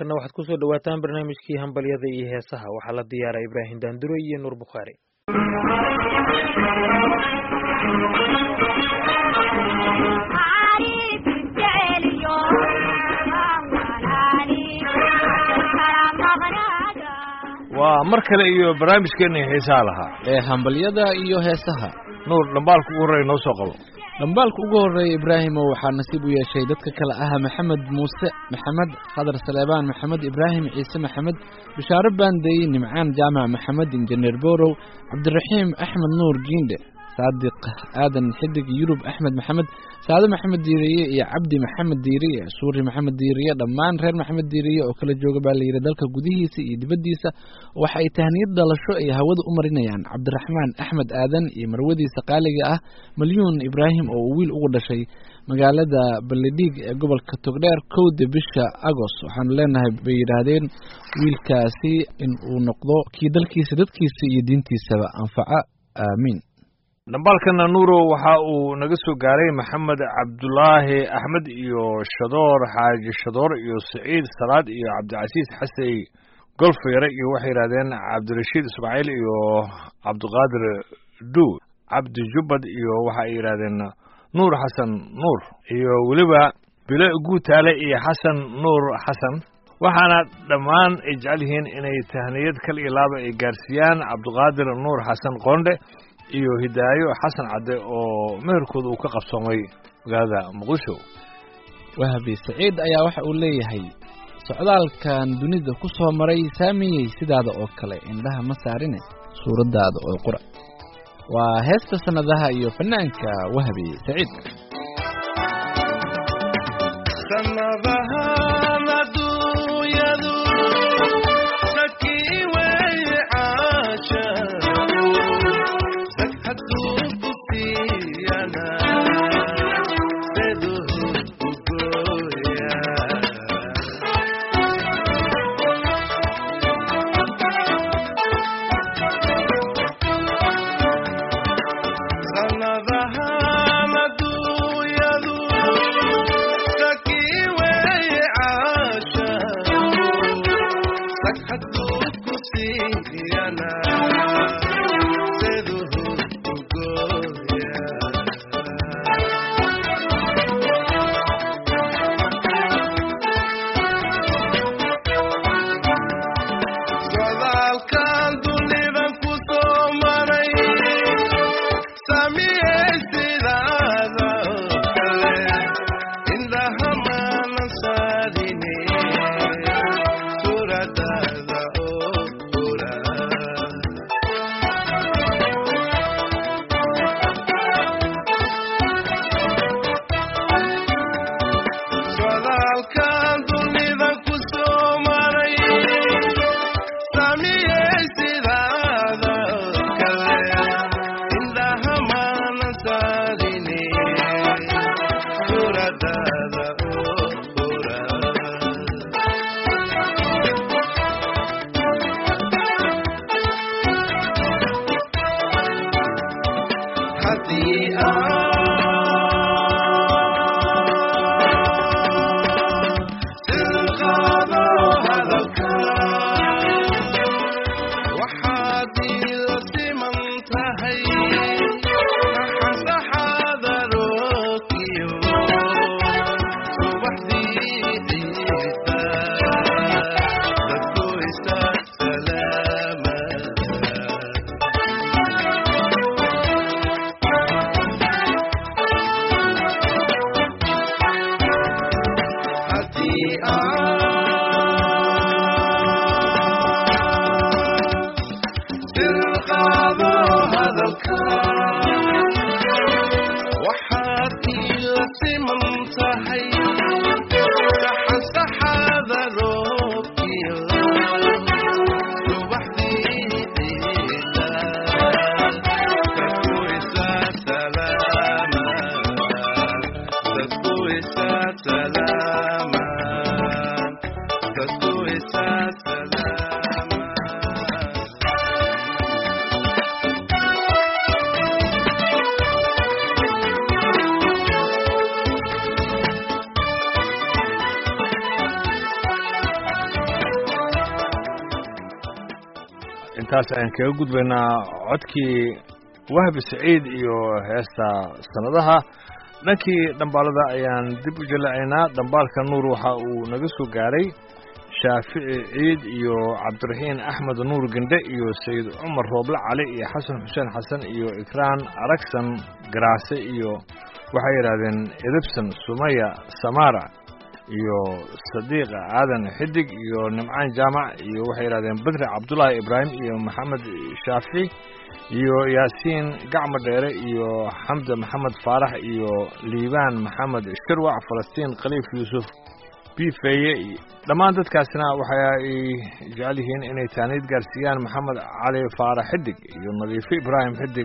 markana waxaad ku soo dhawaataan barnaamijkii hambalyada iyo heesaha waxaa la diyaaray Ibraahim Daandure iyo Nuur Bukhaari. waa mar kale iyo barnaamijkeena heesaha lahaa ee hambalyada iyo heesaha. Nuur, dhambaalka ugu horreeya noo soo qabo. dhambaalka ugu horreeya Ibraahimo waxaa nasiib u yeeshay dadka kale ah Maxamed Muuse Maxamed, Khadar Saleebaan Maxamed, Ibraahim Ciise Maxamed, Bishaare Baanday, Nimcaan Jaamac Maxamed, Injineer Borow, Cabdiraxiim Axmed Nuur Giinde, Saadiq Aadan Xidig, Yurub Axmed Maxamed, Saade Maxamed Diiriye iyo Cabdi Maxamed Diiriye, Suuri Maxamed Diiriye, dhammaan reer Maxamed Diiriye oo kala jooga baa la yiri dalka gudihiisa iyo dibadiisa. waxa ay tahniyad dhalasho ay hawada u marinayaan Cabdiraxmaan Axmed Aadan iyo marwadiisa qaaliga ah Malyuun Ibraahim oo wiil ugu dhashay magaalada Baledhig ee gobolka Togdheer 1 bisha Agost. waxaan leenahay bay yiraahdeen wiilkaasi in uu noqdo kii dalkiisa dadkiisa iyo diintiisaba anfaca. aamin. dhambaalkana Nuuro waxa uu naga soo gaaray Maxamed Cabdulaahi Axmed iyo Shadoor Xaaji Shadoor iyo Saciid Salaad iyo Cabdicasiis Xasay Golfeere iyo waxay yiraahdeen Cabdirashiid Ismaaciil iyo Cabdiqaadir Duu Cabdi Jubbad iyo waxa ay yiraahdeen Nuur Xasan Nuur iyo waliba Bilo Guutaale iyo Xasan Nuur Xasan. waxaana dhammaan ay jecel yihiin inay tahniyad kal iyo laaba ay gaarsiiyaan Cabdiqaadir Nuur Xasan Qoonde iyo Hidaayo Xasan Cadde oo meherkooda uu ka qabsoomay magaalada Muqdisho. Wahabi Saciid ayaa waxa uu leeyahay socdaalkan dunida ku soo maray saamiyay sidaada oo kale indhaha ma saarine suuradaada oo qura. waa heesta sanadaha iyo fanaanka Wahabi Saciid. intaas ayaan kaga gudbaynaa codkii wahbi saciid iyo heesta sanadaha. dhankii dhambaalada ayaan dib u jalacaynaa. dhambaalka nuur waxa uu naga soo gaaray shaafici ciid iyo cabdiraxiin axmed nuur gandhe iyo sayid cumar rooble cali iyo xasan xuseen xasan iyo ikraan aragsan garaase iyo waxay yidhaahdeen edebsan sumaya samaara iyo sadiiqa aadan xidig iyo nimcaan jaamac iyo waxay yidhahdeen badri cabdullaahi ibraahim iyo maxamed shaafici iyo yaasiin gacmo dheere iyo xamda maxamed faarax iyo liibaan maxamed shirwac falastiin khaliif yuusuf bifeye. dhammaan dadkaasina waxa ay jecel yihiin inay taaniid gaarsiiyaan maxamed cali faarax xidig iyo nadiifo ibraahim xidig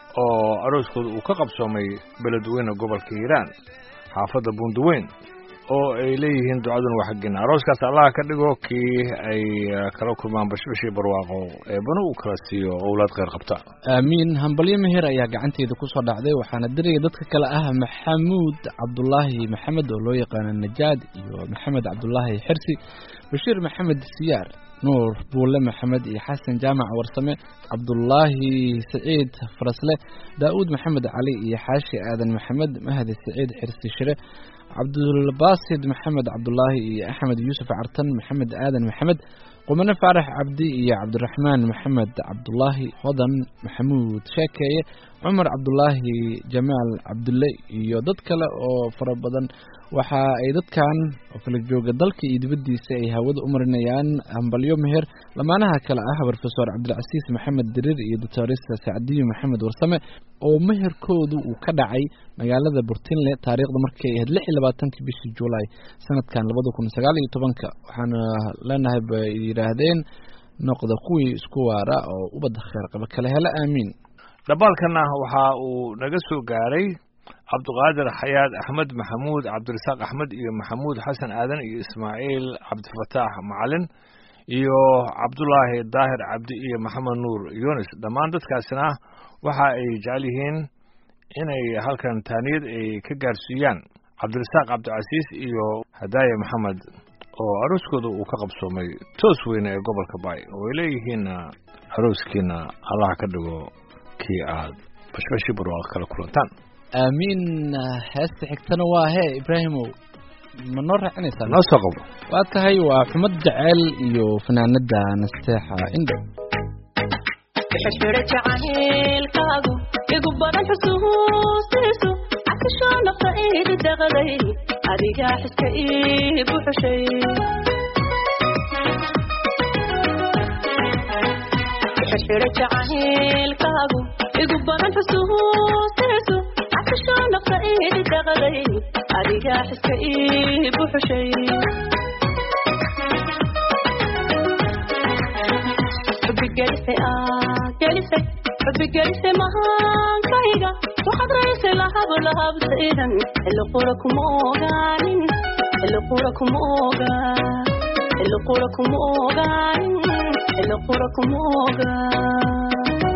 oo arooskooda uu ka qabsoomay beledweyne gobolka hiiraan xaafadda buundaweyn oo ay leeyihiin ducaduna waa xaggeena. arooskaas allaha ka dhigo kii ay kala kulmaan bashbashii barwaaqo eebana uu kala siiyo owlaad kheyr qabta. aamiin. hambalyo meher ayaa gacanteeda ku soo dhacday, waxaana diraya dadka kale ah maxamuud cabdulaahi maxamed oo loo yaqaano najaad iyo maxamed cabdulaahi xirsi, bashiir maxamed siyaar, nuur buule maxamed iyo xasan jaamac warsame, cabdulaahi saciid farasle, daa'uud maxamed cali iyo xaashi aadan maxamed, mahdi saciid xirsi shire, cabdulbaasid maxamed cabdulaahi iyo axmed yuusuf cartan, maxamed aadan maxamed, qumane faarax cabdi iyo cabdiraxmaan maxamed cabdulaahi, hodan maxamuud sheekeeye, cumar cabdulaahi, jamaal cabdulle iyo dad kale oo fara badan. waxa ay dadkan oo kala jooga dalka iyo dibaddiisa ay hawada u marinayaan hambalyo meher lamaanaha kale ah professor cabdilcasiis maxamed dirir iyo doctorista sacdiyo maxamed warsame oo meherkoodu uu ka dhacay magaalada Burtinle taariikhda markay ahayd 26 bishii July sanadkan 2019. waxaana leenahay bay yiraahdeen noqda kuwii isku waara oo ubad khayr qaba kala hela aamiin. dabaalkana waxa uu naga soo gaaray cabdiqaadir xayaad axmed maxamuud cabdirasaaq axmed iyo maxamuud xasan aadan iyo ismaaciil cabdifataax macalin iyo cabdulaahi daahir cabdi iyo maxamed nuur yunis. dhammaan dadkaasina waxa ay jecel yihiin inay halkan taaniyad ay ka gaarsiiyaan cabdirasaaq cabdicasiis iyo hadaaya maxamed oo arooskooda uu ka qabsoomay toos weyne ee gobolka baay oo ay leeyihiin arooskiina allah ka dhigo kii aad bashbashi barwaaq kala kulantaan. aamiin. heesta xigtana waa hee ibraahimow ma noo raacinaysaa? noo soo qabo. waa tahay waa xumad jaceyl iyo fanaanada nasteexa indho. xishira jacaylkaagu igu badan xusuustiisu casho nafta iidi daqday adiga xiska ii buuxshay. xishira jacaylkaagu igu badan xusuustiisu casho nafta iidi daqday adiga xiska ii buuxshay. xubbigelisay mahaankayga waxaad raysay lahablahabtaydan ilqura kuma ogaanin ilqura kuma ogaanin ilqura kuma ogaan.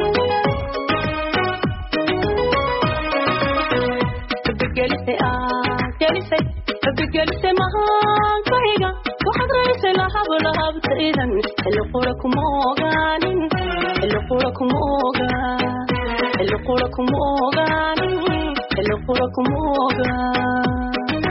xubbigelisay mahaankayga waxaad raysay lahablahabtaydan ilqura kuma ogaanin ilqura kuma ogaan ilqura kuma ogaanin ilqura kuma ogaan.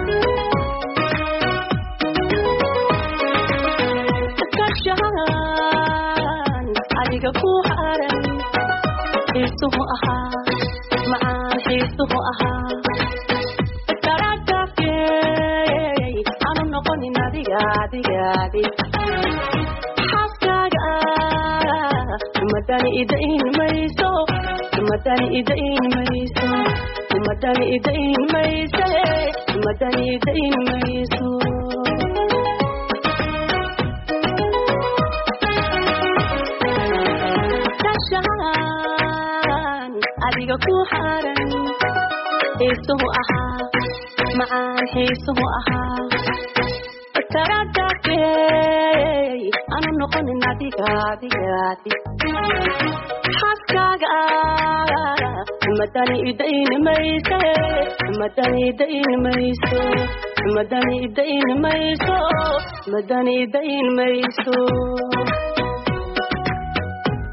kashaan adiga ku haran xiisuhu ahaa macaan xiisuhu ahaa daragafkey aanu noqonin adiga xaaskaaga madani idain mayso madani idain mayso madani idain mayso madani idain mayso. kashaan adiga ku haran xiisuhu ahaa macaan xiisuhu ahaa taragafkey aanu noqonin adiga xaaskaaga madani idain mayso madani idain mayso madani idain mayso madani idain mayso.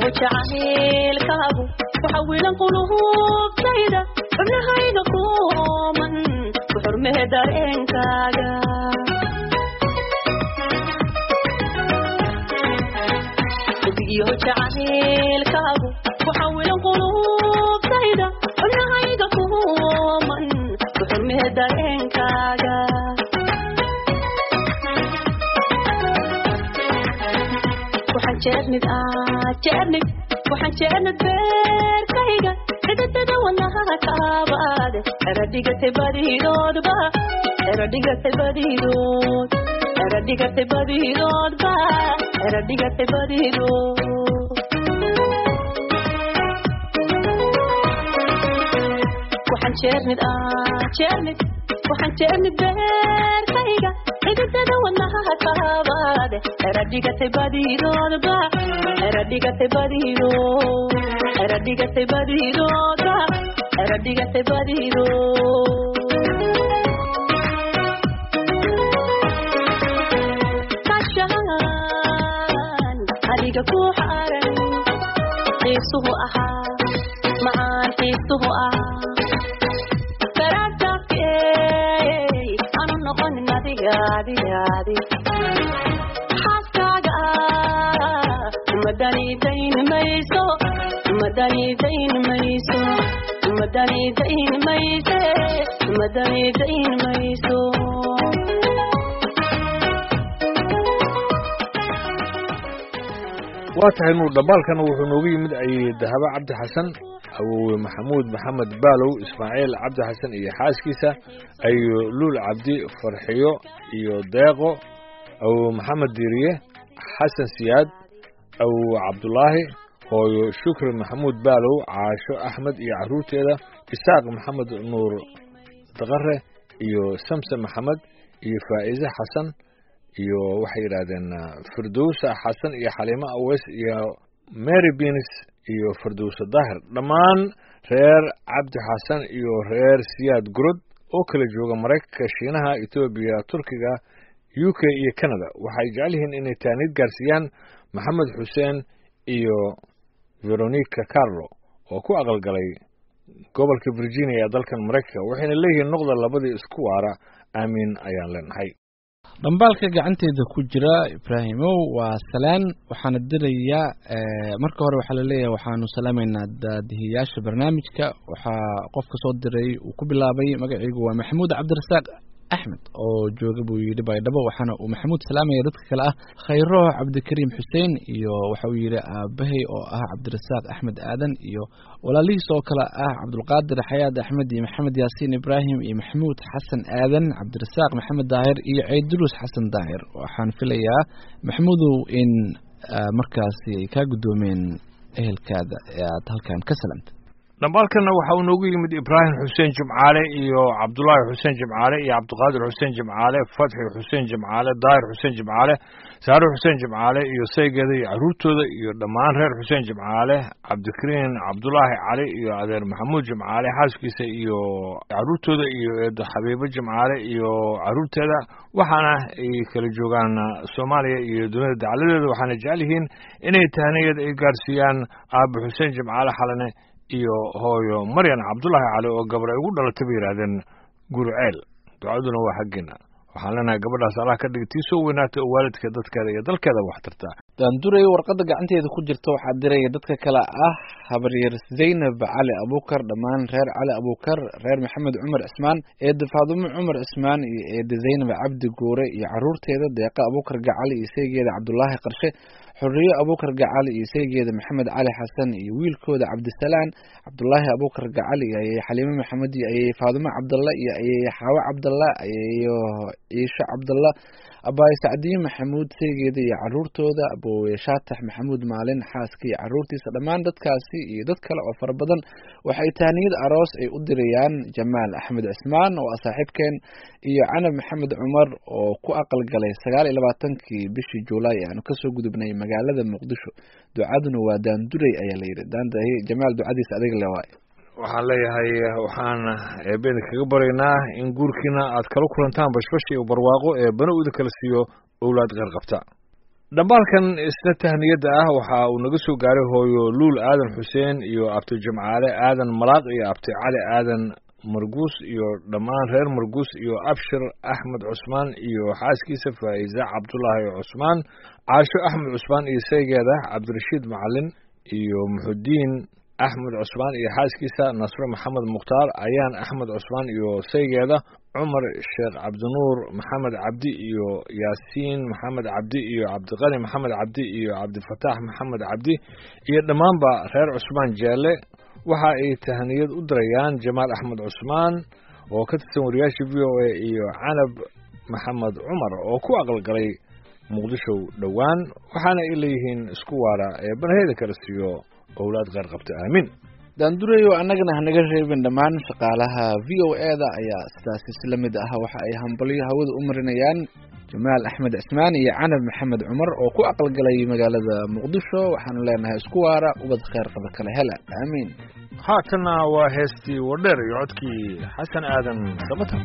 jacaylkaagu waxawilan qulubtayda xubnahayga kuman ku xurmee dareenkaaga iyo jacaylkaagu waxawilan qulubtayda xubnahayga kuman ku xurmee dareenkaaga waxaan jeernid beerkayga cidadada wadnaha kaabaade eradhigatay badidoodba eradhigatay badidood eradhigatay badidoodba eradhigatay badidood waxaan jeernid beerkayga cidadada wadnaha kaabaade eradhigatay badidoodba eradhigatay badidood eradhigatay badidoodba eradhigatay badidood kashaan adiga ku xaran xiisuhu ahaa macaan xiisuhu ahaa xaaskaaga madanidayn mayso madanidayn mayso madanidayn mayse madanidayn mayso waa tahay nuur dhambaalkana wuxuu noogu yimid ay dahabo cabdi xasan awowe maxamuud maxamed baalow ismaaciil cabdi xasan iyo xaaskiisa ayo luul cabdi farxiyo iyo deeqo awowe maxamed diiriye xasan siyaad awowe cabdulaahi hooyo shukri maxamuud baalow caasho axmed iyo carruurteeda isaaq maxamed nuur daqare iyo samsen maxamed iyo faa'iise xasan iyo waxay yidhaahdeen firdowsa xasan iyo xaliimo aweys iyo mary benis iyo firdowsa daahir dhammaan reer cabdi xasan iyo reer siyaad gurod oo kala jooga maraykanka shiinaha etoobiya turkiga u k iyo canada waxay jecel yihiin inay taanid gaarsiiyaan maxamed xuseen iyo veronica carlo oo ku aqalgalay gobolka virginia ee dalkan maraykanka waxayna leeyihiin noqda labadii isku waara aamiin ayaan leenahay dhambaalka gacanteeda ku jira ibraahimow waa salaan waxaana dirayaa marka hore waxaa laleeyahay waxaanu salaamaynaa daadihiyaasha barnaamijka waxaa qofka soo diray uu ku bilaabay magaciigu waa maxamuud cabdirasaaq axmed oo jooga buu yidhi baydhabo waxaana uu maxamuud salaamaya dadka kale ah khayro cabdikariim xuseen iyo waxa uu yidhi aabahay oo ah cabdirasaaq axmed aadan iyo walaalihiis oo kale ah cabdulqaadir xayaad axmed iyo maxamed yaasiin ibraahim iyo maxamuud xasan aadan cabdirasaaq maxamed daahir iyo ciidulus xasan daahir waxaan filayaa maxamuudow in markaasi ay kaa guddoomeen ehelkaada ee aad halkan ka salaamta dhambaalkana waxa uu noogu yimid ibraahim xuseen jimcaale iyo cabdulaahi xuseen jimcaale iyo cabdiqaadir xuseen jimcaale fatxi xuseen jimcaale daahir xuseen jimcaale saaro xuseen jimcaale iyo saygeeda iyo carruurtooda iyo dhammaan reer xuseen jimcaale cabdikariin cabdulaahi cali iyo adeer maxamuud jimcaale xaaskiisa iyo carruurtooda iyo eedo xabiibo jimcaale iyo carruurteeda waxaana ay kala joogaan soomaaliya iyo dunida dacaladeeda waxaana jecel yihiin inay tahniyad ay gaarsiiyaan aabbe xuseen jimcaale xalane iyo hooyo maryan cabdulaahi cali oo gabar ay ugu dhalatay bay yidhaahdeen gurceel ducaduna waa xaggeena waxaan leenahay gabadhaas allah ka dhig tii soo weynaatay oo waalidka dadkeeda iyo dalkeeda wax tartaa daanduray warqadda gacanteeda ku jirta waxaa diraya dadka kale ah habaryar zaynab cali abuukar dhammaan reer cali abuukar reer maxamed cumar cismaan eeda faadumo cumar cismaan iyo eeda zaynab cabdi guure iyo carruurteeda deeqa abuukar gacali iyo saygeeda cabdulaahi qarshe xuriyo abuukar gacali iyo saygeeda maxamed cali xasan iyo wiilkooda cabdisalaan cabdulaahi abuukar gacali iyo ayay xaliimo maxamed iyo ayay faadumo cabdalla iyo ayay xaawo cabdalla iyo ciisho cabdalla abaay sacdiye maxamuud saygeeda iyo carruurtooda aboowe shaatax maxamuud maalin xaaska iyo carruurtiisa dhammaan dadkaasi iyo dad kale oo fara badan waxay tahniyad aroos ay u dirayaan jamaal axmed cismaan oo ah saaxiibkeen iyo canab maxamed cumar oo ku aqalgalay 29kii bishii Juulaay aanu kasoo gudubnay magaalada Muqdisho ducaduna waa daanduray ayaa la yiri daandahay jamaal ducadiisa adiga leeyahay waxaan leeyahay waxaan eebeen kaga baraynaa in guurkiina aad kala kulantaan bashbash iyo barwaaqo ee bana uda kala siiyo awlaad qeyr qabta dhambaalkan isna tahniyadda ah waxa uu naga soo gaaray hooyo luul aadan xuseen iyo abti jimcaale aadan malaaq iyo abti cali aadan marguus iyo dhammaan reer marguus iyo abshir axmed cusmaan iyo xaaskiisa faa'iisa cabdulaahi cusmaan caasho axmed cusmaan iyo saygeeda cabdirashiid macalin iyo muxudiin axmed cusmaan iyo xaaskiisa nasre maxamed mukhtaar ayaan axmed cusmaan iyo saygeeda cumar sheekh cabdinuur maxamed cabdi iyo yaasiin maxamed cabdi iyo cabdiqani maxamed cabdi iyo cabdifataax maxamed cabdi iyo dhammaanba reer cusmaan jeelle waxa ay tahniyad u dirayaan jamaal axmed cusmaan oo ka tirsan wariyaasha v o a iyo canab maxamed cumar oo ku aqalgalay muqdisho dhowaan waxaana ay leeyihiin isku waara ee banaheyda kala siiyo owlaad qeyr qabta aamin daandurayo annagana hanaga reebin dhammaan shaqaalaha v o e-da ayaa sidaasi si lamid ah waxa ay hambalyo hawada u marinayaan jamaal axmed cismaan iyo canab maxamed cumar oo ku aqalgalay magaalada muqdisho waxaanu leenahay isku waara ubad kheyr qaba kale hela aamiin haatanna waa heestii wadheer iyo codkii xasan aadan samatar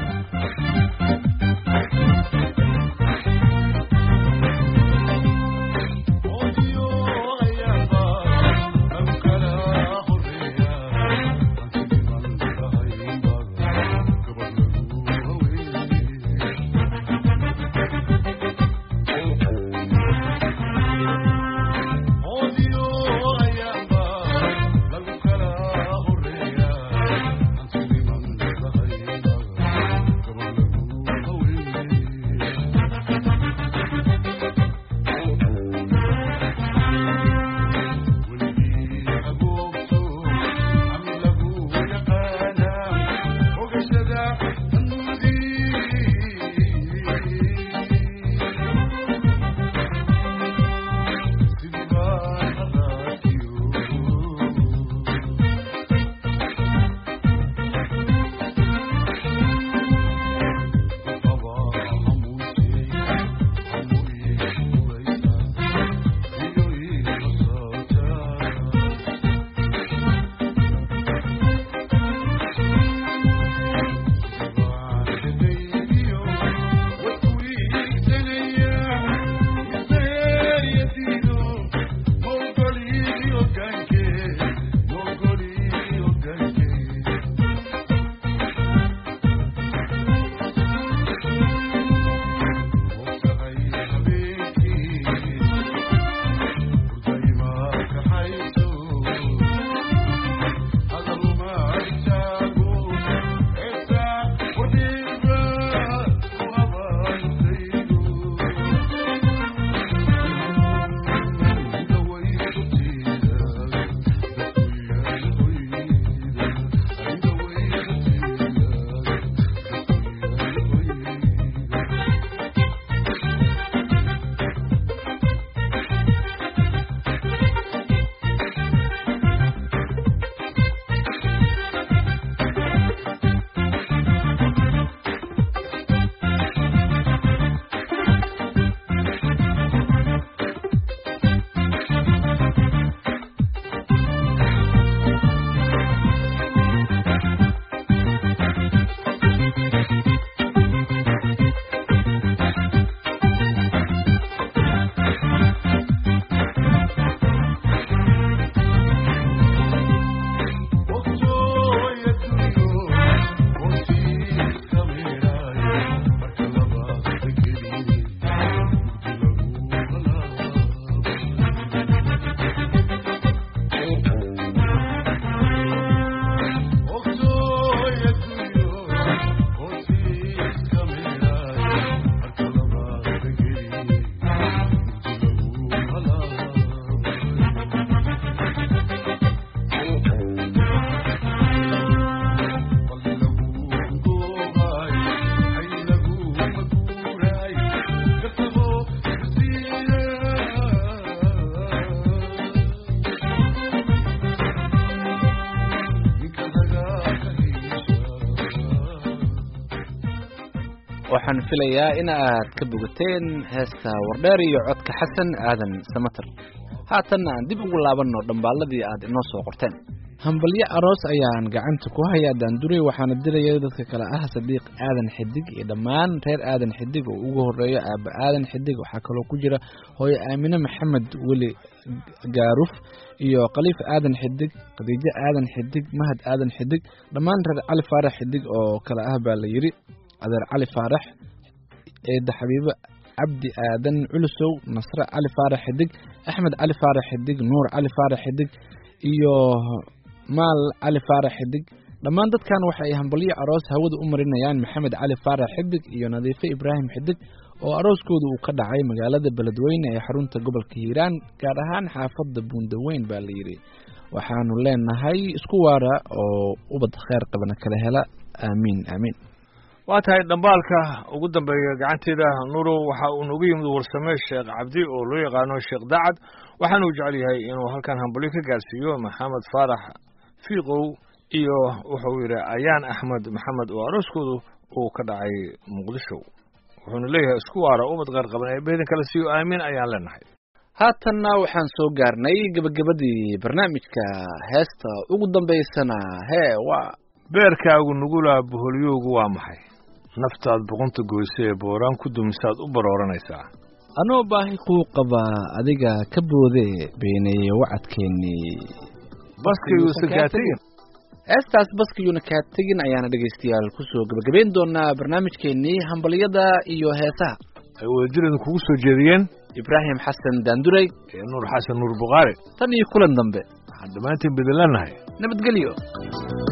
waxaan filayaa in aad ka bogateen heesta wardheer iyo codka xasan aadan samatar haatanna aan dib ugu laabanno dhambaaladii aad inoo soo qorteen. hambalyo aroos ayaan gacanta ku hayaa daanduray waxaana diraya dadka kale ah Sadiiq Aadan Xidig iyo dhammaan reer Aadan Xidig oo ugu horeeyo aaba Aadan Xidig waxaa kaloo ku jira hooyo Aamina Maxamed Weli Gaaruf iyo Khaliif Aadan Xidig Khadiija Aadan Xidig Mahad Aadan Xidig dhammaan reer Cali Faarax Xidig oo kale ah baa la yiri adeer Cali Faarax eeda Xabiibo Cabdi Aadan Culusow Nasra Cali Faarax Xidig Axmed Cali Faarax Xidig Nuur Cali Faarax Xidig iyo maal Cali Faarax Xidig dhammaan dadkan waxay hambalyo aroos hawada u marinayaan Maxamed Cali Faarax Xidig iyo Nadiife Ibraahim Xidig oo arooskoodu uu ka dhacay magaalada Beledweyne ee xarunta gobolka Hiiraan gaar ahaan xaafadda Buundaweyn baa la yiri waxaanu leenahay isku waara oo ubad khayr qabana kala hela aamin aamin. waa tahay dhambaalka ugu dambeeya gacanteeda Nuuro waxa uu noogu yimid warsame Sheekh Cabdi oo loo yaqaano Sheekh Dacad waxaanu jecel yahay inuu halkan hambalyo ka gaarsiiyo Maxamed Faarax Fiiqow iyo wuxuu yiri Ayaan Axmed Maxamed oo arooskoodu uu ka dhacay Muqdisho wuxuuna leeyahay isku waara ubad qeyr qaban ee beedan kala siiyo aamin ayaan leenahay. haatanna waxaan soo gaarnay gabagabadii barnaamijka heesta ugu dambeysana waa beerkaagu nugula boholyoogu waa maxay naftaad boqonta goyse ee booraan ku dumisaad u barooranaysaa anoo baahi kuu qaba adiga ka boode beeneeye wacadkeennii baskayuusa kaa tegin heestaas baskayuuna kaa tegin ayaana dhegaystayaal kusoo gabagabayn doonaa barnaamijkeennii hambalyada iyo heesaha ay wadajirada kugu soo jeediyeen Ibraahim Xasan Daanduray iyo Nuur Xasan Nuur Buqaari tan iyo kulan dambe waxaan dhammaantiin bedelanahay nabadgelyo.